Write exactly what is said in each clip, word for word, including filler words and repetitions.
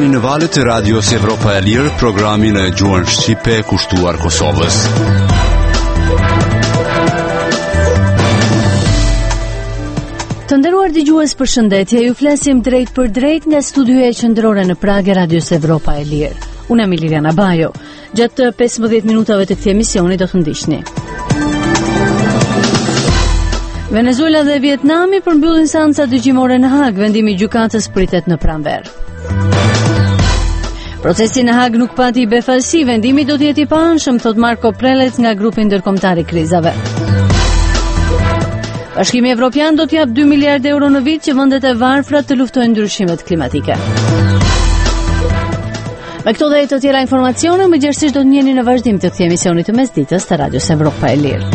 në valët e radios Evropa e Lirë, programin e gjuhën shqipe kushtuar Kosovës. Të nderuar dëgjues, përshëndetje, ju flasim drejt për drejt nga studioja qendrore në Prag e radios Evropa e Lirë. Unë jam Liliana Bajo. Gjatë pesëmbëdhjetë minutave të këtij emisioni do të ndiqni. Venezuela dhe Vietnami përmbyllin seanca dëgjimore në Hag, vendimi i gjykatës pritet në pranverë. Procesi në Hag nuk pati befasi, vendimi do të jetë i paanshëm, thot Marko Prelec nga grupi ndërkombëtar i krizave. Bashkimi Evropian do të jap dy miliardë euro në vit që vendet e varfra të luftojnë ndryshimet klimatike. Me këto dhe të tjera informacione, më gjerësisht do të njeni në vazhdim të këtij emisioni të mesditës të radios Evropa e Lirë.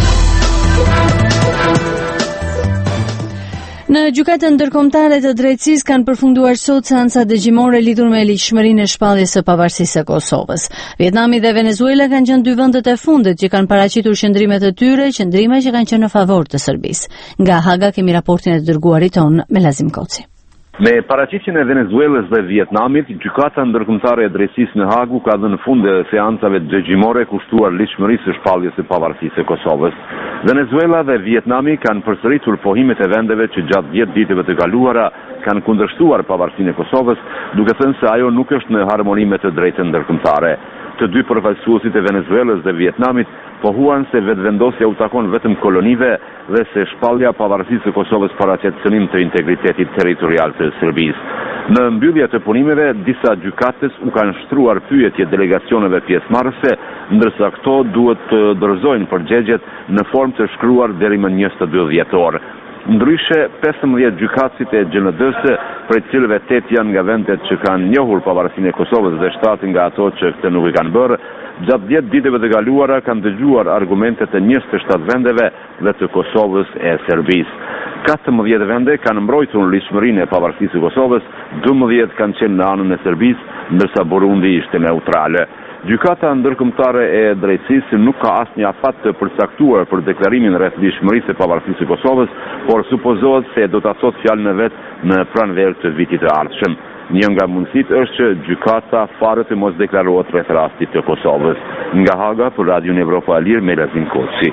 Në gjykatën ndërkombëtare të drejtësisë kanë përfunduar sot seanca dëgjimore lidhur me ligjshmërinë e shpalljes së pavarësisë së Kosovës. Vietnami dhe Venezuela kanë qenë dy vendet e fundit që kanë paraqitur qëndrimet e tyre, qëndrime që kanë qenë në favor të Serbisë. Nga Haga kemi raportin e dërguarit ton me Lazim Koci. Me paraqitjen e Venezuelës dhe Vietnamit, gjykata ndërkombëtare e drejtësisë në Hagu ka dhënë fund seancave dëgjimore kushtuar ligjshmërisë së shpalljes së pavarësisë së Kosovës. Venezuela dhe Vietnami kanë përsëritur pohimet e vendeve që gjatë dhjetë ditëve të kaluara kanë kundërshtuar pavarësinë e Kosovës, duke thënë se ajo nuk është në harmoni me të drejtën ndërkombëtare. Të dy përfaqësuesit e Venezuelës dhe Vietnamit pohuan se vetëvendosja u takon vetëm kolonive dhe se shpallja pavarësisë së Kosovës paraqet cënim të integritetit territorial të Serbisë. Në mbyllje të punimeve, disa gjykatës u kanë shtruar pyetje delegacioneve pjesëmarrëse, ndërsa këto duhet të dorëzojnë përgjigjet në formë të shkruar deri më njëzet e dy dhjetor. Ndryshe, pesëmbëdhjetë gjykatësit e G N D-së, prej cilëve tetë janë nga vendet që kanë njohur pavarësinë e Kosovës dhe shtatë nga ato që këtë nuk i kanë bërë, gjatë dhjetë ditëve të kaluara kanë dëgjuar argumentet e njëzet e shtatë vendeve dhe të Kosovës e Serbisë. katërmbëdhjetë vende kanë mbrojtur ligjshmërinë e pavarësisë së Kosovës, dymbëdhjetë kanë qenë në anën e Serbisë, ndërsa Burundi ishte neutrale. Gjykata ndërkombëtare e drejtësisë nuk ka asnjë afat të përcaktuar për deklarimin rreth ligjshmërisë së pavarësisë së Kosovës, por supozohet se do ta thotë fjalën e vet në pranverë të vitit të ardhshëm. Një nga mundësitë është që gjykata fare të mos deklarohet rreth rastit të Kosovës. Nga Haga për Radion Evropa e Lirë, me Lazim Koci.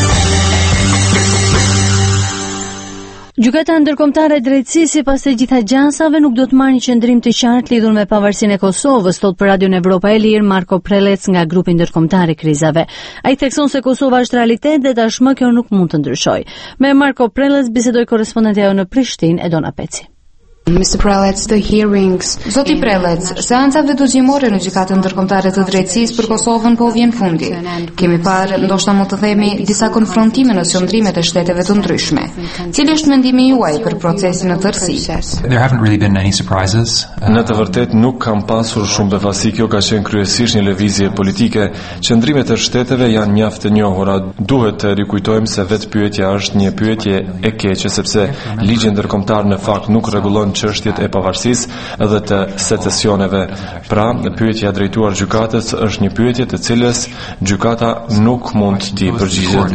Gjykata ndërkombëtare e drejtësisë sipas të gjitha gjasave nuk do të marrë një qendrim të qartë lidhur me pavarësinë e Kosovës, thot për Radion Evropa e Lirë Marko Prelec nga grupi ndërkombëtar i krizave. Ai thekson se Kosova është realitet dhe tashmë kjo nuk mund të ndryshojë. Me Marko Prelec bisedoi korrespondenti ajo në Prishtinë, Edona Peci. mister Prelec, the hearings. Zoti Prelec, seancat dëgjimore në gjykatën ndërkombëtare të drejtësisë për Kosovën po vjen fundi. Kemi parë, ndoshta mund të themi, disa konfrontime në qendrimet e shteteve të ndryshme. Cili është mendimi juaj për procesin në tërësi? There haven't really been any surprises. Në të vërtetë nuk kam pasur shumë befasi, kjo ka qenë kryesisht një lëvizje politike. Qendrimet e shteteve janë mjaft të njohura. Duhet të rikujtojmë se vetë pyetja është një pyetje e keqe, sepse ligji ndërkombëtar në fakt nuk rregullon çështjet e pavarësisë edhe të secesioneve. Pra, pyetja drejtuar gjykatës është një pyetje të cilës gjykata nuk mund t'i përgjigjet.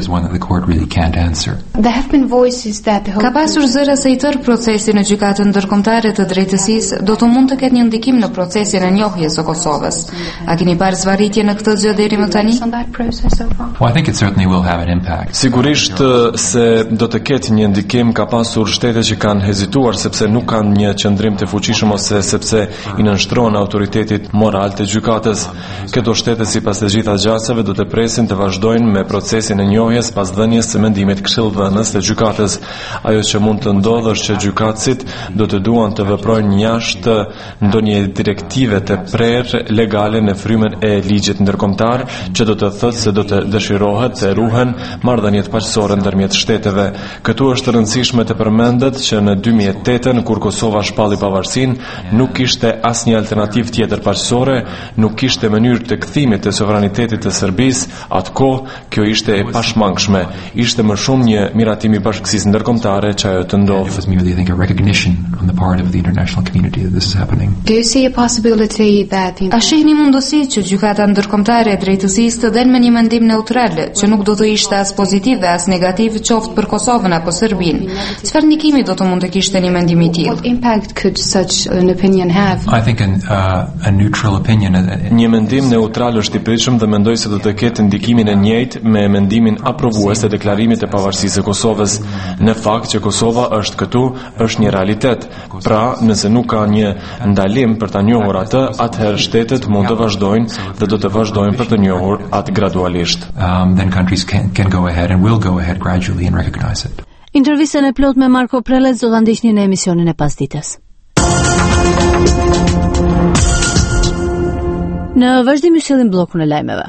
Ka pasur zëra se i tërë procesi në gjykatën ndërkombëtare të drejtësisë do të mund të ketë një ndikim në procesin e njohjes së Kosovës. A keni parë zvarritje në këtë gjë deri më tani? Well, I think it certainly will have an impact. Sigurisht se do të ketë një ndikim. Ka pasur shtete që kanë hezituar sepse nuk kanë një qëndrim të fuqishëm ose sepse i nënshtrohen autoritetit moral të gjykatës. Këto shtete sipas të gjitha gjasave do të presin të vazhdojnë me procesin e njohjes pas dhënies së mendimit këshillvënës të gjykatës. Ajo që mund të ndodhë është që gjykatësit do të duan të veprojnë jashtë ndonjë direktive të prerë legale në frymën e ligjit ndërkombëtar, që do të thotë se do të dëshirohet të ruhen marrëdhëniet paqësorë ndërmjet shteteve. Këtu është rëndësishme të përmendet që në dy mijë e tetë kur Kosova shpalli pavarësinë, nuk kishte asnjë alternativë tjetër paqësore, nuk kishte mënyrë të kthimit të sovranitetit të Serbisë. Atkoh kjo ishte e pashmangshme. Ishte më shumë një miratim i bashkësisë ndërkombëtare që ajo të ndodhë. A shihni mundësi që gjykata ndërkombëtare e drejtësisë të dhenë me një mendim neutral, që nuk do të ishte as pozitiv dhe as negativ qoftë për Kosovën apo Serbinë? Çfarë ndikimi do të mund të kishte një mendim i tillë? impact could such an opinion have? I think an, uh, a neutral opinion. Një mendim neutral është i pritshëm dhe mendoj se do të ketë ndikimin e njëjtë me mendimin aprovues të deklarimit të pavarësisë së Kosovës. Në fakt që Kosova është këtu, është një realitet. Pra, nëse nuk ka një ndalim për ta njohur atë, atëherë shtetet mund të vazhdojnë dhe do të vazhdojnë për të njohur atë gradualisht. Um, then countries can, can go ahead and will go ahead gradually and recognize it. Intervistën e plot me Marko Prelec do ta ndiqni në emisionin e pasdites. Në vazhdim ju sillim bllokun e lajmeve.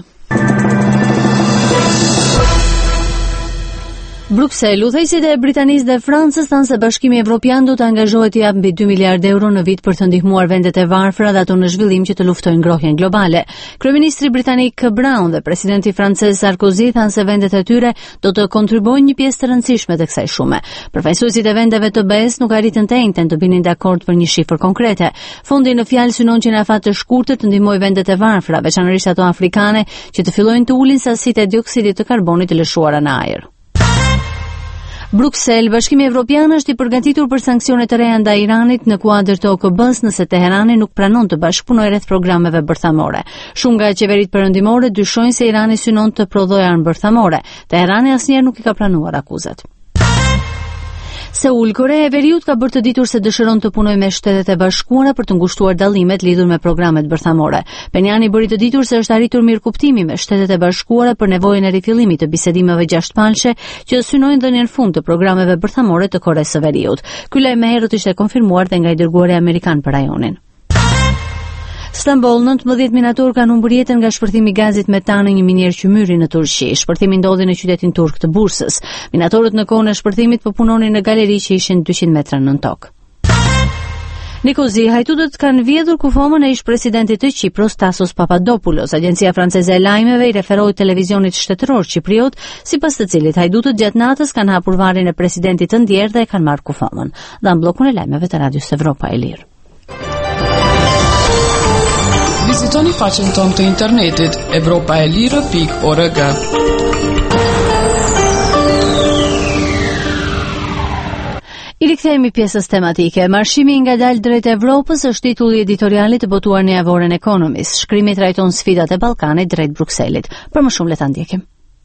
Bruxelles, udhëheqësit e Britanisë dhe Francës thanë se Bashkimi Evropian do të angazhohet të japë mbi dy miliardë euro në vit për të ndihmuar vendet e varfra dhe ato në zhvillim që të luftojnë ngrohjen globale. Kryeministri britanik Brown dhe presidenti francez Sarkozy thanë se vendet e tyre do të kontribuojnë një pjesë të rëndësishme të kësaj shume. Përfaqësuesit e vendeve të B E S nuk arritën të njëjtën të binin dakord për një shifër konkrete. Fondi në fjalë synon që në afat të shkurtër të ndihmojë vendet e varfra, veçanërisht ato afrikane, që të fillojnë të ulin sasitë e dioksidit të karbonit të lëshuara në ajër. Bruxelles, Bashkimi Evropian është i përgatitur për sanksione të reja ndaj Iranit në kuadër të O K B-s nëse Teherani nuk pranon të bashkëpunojë rreth programeve bërthamore. Shumë nga qeveritë perëndimore dyshojnë se Irani synon të prodhojë armë bërthamore. Teherani asnjëherë nuk i ka pranuar akuzat. Seul, Korea e Veriut ka bërë të ditur se dëshiron të punojë me Shtetet e Bashkuara për të ngushtuar dallimet lidhur me programet bërthamore. Penjani bëri të ditur se është arritur mirëkuptimi me Shtetet e Bashkuara për nevojën e rifillimit të bisedimeve gjashtëpalëshe që synojnë dhënien fund të programeve bërthamore të Koreas së Veriut. Ky lajm më herët ishte konfirmuar dhe nga i dërguari amerikan për rajonin. Stamboll, nëntëmbëdhjetë minator kanë humbur jetën nga shpërthimi i gazit metan në një minier qymyri në Turqi. Shpërthimi ndodhi në qytetin turk të Bursës. Minatorët në kohën e shpërthimit po punonin në galeri që ishin dyqind metra nën tokë. Nikozi, hajtudët kanë vjedhur kufomën e ish-presidentit të Qipros, Tasos Papadopoulos. Agjencia franceze e lajmeve i referoi televizionit shtetëror qipriot, sipas të cilit hajdutët gjatë natës kanë hapur varrin e presidentit të ndjerë dhe e kanë marrë kufomën. Dhan bllokun e lajmeve të Radios Evropa e Lirë. Vizitoni faqen tonë të internetit evropaelire pikë org. I rikthehemi pjesës tematike. Marshimi i ngadalë drejt Evropës është titulli editorialit të botuar në javoren Economist. Shkrimi trajton sfidat e Ballkanit drejt Brukselit. Për më shumë le ta ndjekim.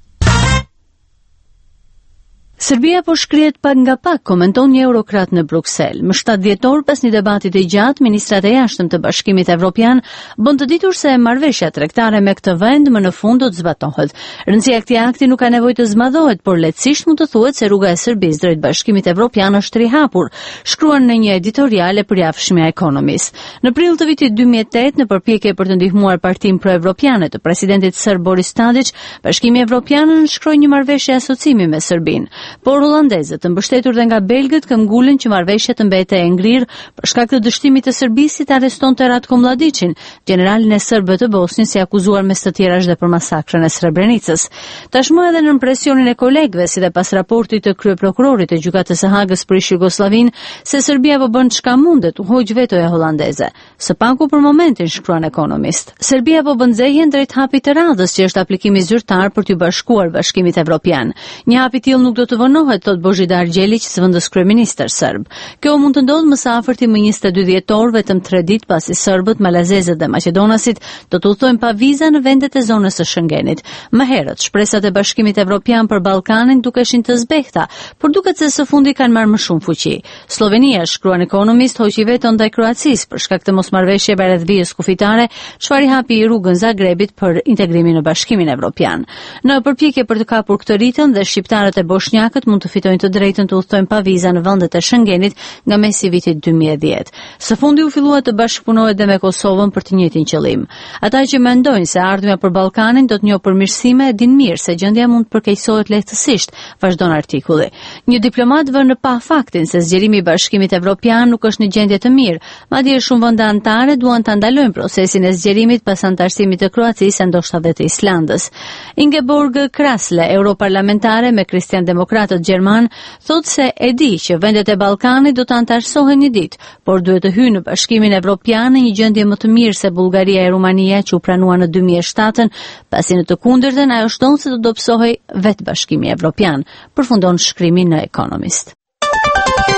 Serbia po shkrihet pak nga pak, komenton një eurokrat në Bruksel. Më shtatë dhjetor, pas një debati të gjatë, ministrat e jashtëm të Bashkimit Evropian bën të ditur se marrëveshja tregtare me këtë vend më në fund do të zbatohet. Rëndësia e këtij akti nuk ka nevojë të zmadhohet, por lehtësisht mund të thuhet se rruga e Serbisë drejt Bashkimit Evropian është rihapur, shkruan në një editorial e përjashme Economist. Në prill të vitit dy mijë e tetë, në përpjekje për të ndihmuar Partinë Pro-Evropiane të presidentit serb Boris Tadić, Bashkimi Evropian nënshkroi një marrëveshje asociimi me Serbinë. Por holandezët, të mbështetur dhe nga belgët, këmbgulën që marrëveshja të mbete e ngrirë për shkak të dështimit të Serbisë të arrestonte Ratko Mladićin, generalin e serbëve të Bosnjës, si akuzuar mes të tjerash dhe për masakrën e Srebrenicës. Tashmë edhe nën presionin e kolegëve, si dhe pas raportit të kryeprokurorit të gjykatës së Hagës për Jugosllavinë, se Serbia po bën çka mundet u hoq vetoja holandeze. Së paku për momentin, shkruan Economist. Serbia po bën nxehjen drejt hapit të radhës, që është aplikimi zyrtar për t'u bashkuar Bashkimit Evropian. Një hap i tillë nuk do të vonohet, thot Božidar Đelić, zëvendës kryeministër serb. Kjo mund të ndodhë më së afërti më njëzet e dy dhjetor, vetëm tre ditë pasi serbët, malazezët dhe maqedonasit do të udhtojnë pa viza në vendet e zonës së Schengenit. Më herët, shpresat e Bashkimit Evropian për Ballkanin dukeshin të zbehta, por duket se së fundi kanë marrë më shumë fuqi. Slovenia, shkruan Economist, hoqi veto ndaj Kroacisë për shkak të mosmarrëveshjeve rreth vijës kufitare, çfarë hapi rrugën Zagrebit për integrimin në Bashkimin Evropian. Në përpjekje për të kapur këtë ritëm, dhe shqiptarët e bosnjakët mund të fitojnë të drejtën të udhtojnë pa viza në vendet e Schengenit nga mesi i vitit dy mijë e dhjetë. Së fundi u fillua të bashkëpunohet dhe me Kosovën për të njëjtin qëllim. Ata që mendojnë se ardhmja për Ballkanin do të njohë përmirësime e din mirë se gjendja mund të përkeqësohet lehtësisht, vazhdon artikulli. Një diplomat vën në pa faktin se zgjerimi i Bashkimit Evropian nuk është në gjendje të mirë, madje shumë vende anëtare duan ta ndalojnë procesin e zgjerimit pas antarësimit të Kroacisë, ndoshta edhe të Islandës. Ingeborg Krasle, europarlamentare me Kristjan-demokratët gjerman, thotë se e di që vendet e Ballkanit do të antarësohen një ditë, por duhet të hyjnë në Bashkimin Evropian në një gjendje më të mirë se Bullgaria e Rumania që u pranua në dy mijë e shtatë, pasi në të kundërtën ajo shton se do të dobësohej vetë Bashkimi Evropian, përfundon shkrimi në Economist.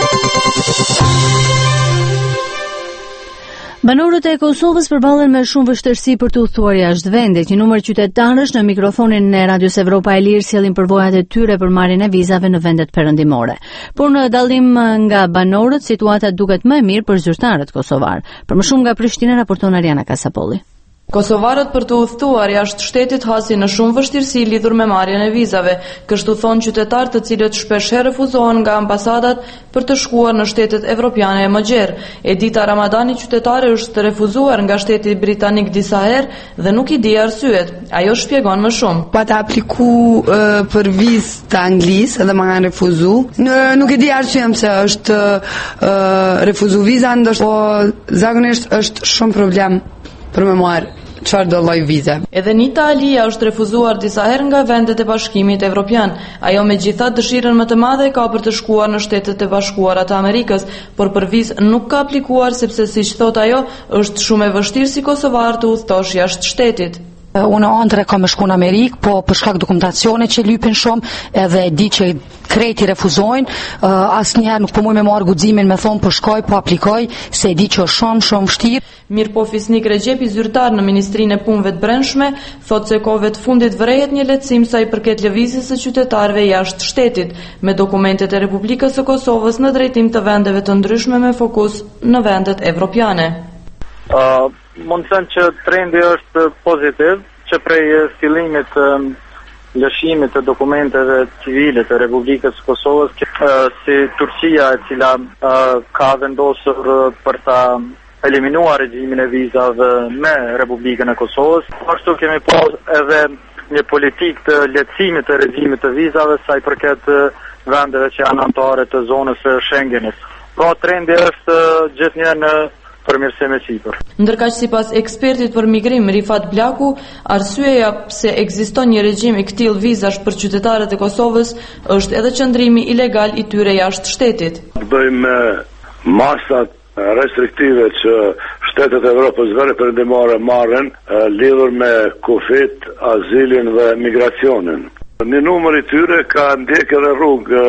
Banorët e Kosovës përballen me shumë vështirësi për të udhëtuar jashtë vendit. Një numër qytetarësh në mikrofonin e Radios Evropa e Lirë sjellin përvojat e tyre për marrjen e vizave në vendet perëndimore. Por në dallim nga banorët, situata duket më e mirë për zyrtarët kosovar. Për më shumë nga Prishtina raporton Ariana Kasapolli. Kosovarët për të udhëtuar jashtë shtetit hasin në shumë vështirësi lidhur me marrjen e vizave, kështu thonë qytetarë të cilët shpeshherë refuzohen nga ambasadat për të shkuar në shtetet evropiane e mëgjerë. Edita Ramadani, qytetare, është refuzuar nga shteti britanik disa herë dhe nuk i di arsyet. Ajo shpjegon më shumë. Pata apliku uh, për vizë të anglisë edhe më kanë refuzu. Në, nuk i di arsyen pse është uh, refuzu viza, ndoshta po zakonisht është shumë problem për me marrë çfarë do lloj vize. Edhe në Itali është refuzuar disa herë nga vendet e Bashkimit Evropian. Ajo megjithatë dëshirën më të madhe ka për të shkuar në Shtetet e Bashkuara të Amerikës, por për vizë nuk ka aplikuar sepse siç thot ajo, është shumë e vështirë si kosovar të udhëtosh jashtë shtetit. Unë ëndre kam shku në Amerikë, po për shkak dokumentacione që lypin shumë, edhe di që krejt i refuzojnë, uh, asnjëherë nuk po muj me marrë guximin me thonë po shkoj, po aplikoj, se e di që është shumë shumë vështirë. Mirpo Fisnik Regjepi, zyrtar në Ministrinë e Punëve të Brendshme, thotë se kohëve të fundit vërehet një lehtësim sa i përket lëvizjes së qytetarëve jashtë shtetit, me dokumentet e Republikës së Kosovës në drejtim të vendeve të ndryshme me fokus në vendet evropiane. Uh, mund të thënë që trendi është pozitiv, që prej fillimit um, lëshimit të dokumenteve civile të Republikës së Kosovës, uh, si Turqia, e cila uh, ka vendosur uh, për ta eliminuar regjimin e vizave me Republikën e Kosovës. Ashtu kemi pas edhe një politikë të lehtësimit të regjimit të vizave sa i përket uh, vendeve që janë anëtare të zonës së Schengenit. Pra trendi është uh, gjithnjë në përmirësim e sipër. Ndërkaq sipas ekspertit për migrim Rifat Blaku, arsyeja pse ekziston një regjim i këtillë vizash për qytetarët e Kosovës është edhe qëndrimi ilegal i tyre jashtë shtetit. Bëjmë masat restriktive që shtetet e Evropës vere perëndimore marrin lidhur me kufit, azilin dhe migracionin. Një numër i tyre ka ndjekë edhe rrugë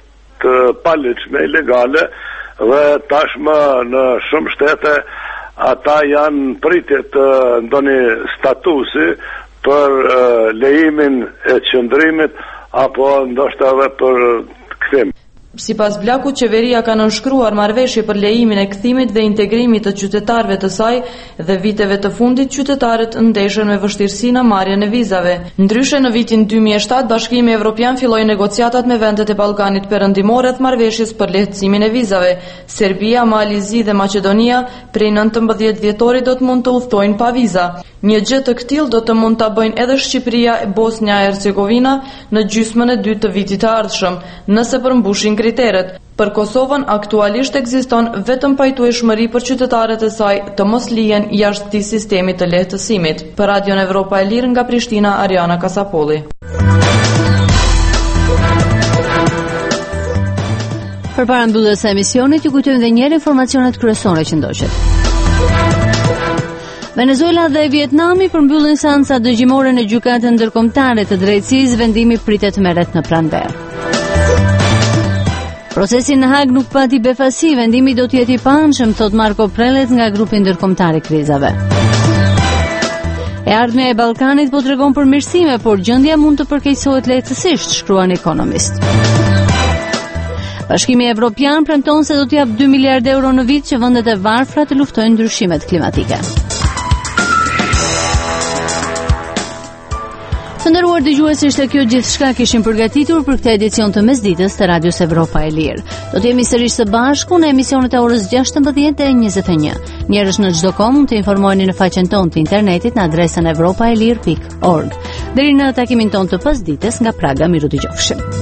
të paligjshme ilegale dhe tashmë në shumë shtete ata janë pritje të ndonjë statusi për uh, lejimin e qëndrimit apo ndoshta edhe për kthim. Sipas Blaku, qeveria ka nënshkruar marrëveshje për lejimin e kthimit dhe integrimit të qytetarëve të saj dhe viteve të fundit qytetarët ndeshen me vështirësi në marrjen e vizave. Ndryshe, në vitin dy mijë e shtatë Bashkimi Evropian filloi negociatat me vendet e Ballkanit Perëndimor rreth marrëveshjes për lehtësimin e vizave. Serbia, Malizi dhe Maqedonia prej nëntëmbëdhjetë dhjetorit do të mund të udhtojnë pa viza. Një gjë të këtillë do të mund ta bëjnë edhe Shqipëria e Bosnia e Hercegovina në gjysmën e dytë të vitit të ardhshëm, nëse përmbushin kriteret. Për Kosovën aktualisht ekziston vetëm pajtueshmëri për qytetarët e saj të mos lihen jashtë këtij sistemi të lehtësimit. Për Radion Evropa e Lirë nga Prishtina, Ariana Kasapolli. Përpara mbylljes së emisionit, ju kujtojmë edhe një herë informacionet kryesore që ndoqet. Venezuela dhe Vietnami përmbyllin seanca dëgjimore në gjykatën ndërkombëtare të drejtësisë, vendimi pritet merret në pranverë. Procesi në Hag nuk pati befasi, vendimi do të jetë i panshëm, thot Marko Prelec nga grupi ndërkombëtar i krizave. E ardhmja e Ballkanit po tregon përmirësime, por gjendja mund të përkeqësohet lehtësisht, shkruan Economist. Bashkimi Evropian premton se do të jap dy miliardë euro në vit që vendet e varfra të luftojnë ndryshimet klimatike. Të nderuar dëgjues, ishte kjo gjithçka kishim përgatitur për këtë edicion të mesditës të Radios Evropa e Lirë. Do të jemi sërish së bashku në emisionet e orës gjashtëmbëdhjetë e njëzet e një. Njerëz në çdo kohë mund të informoheni në faqen tonë të internetit në adresën evropaelir pikë org. Deri në takimin tonë të pasdites nga Praga, miru dëgjofshim.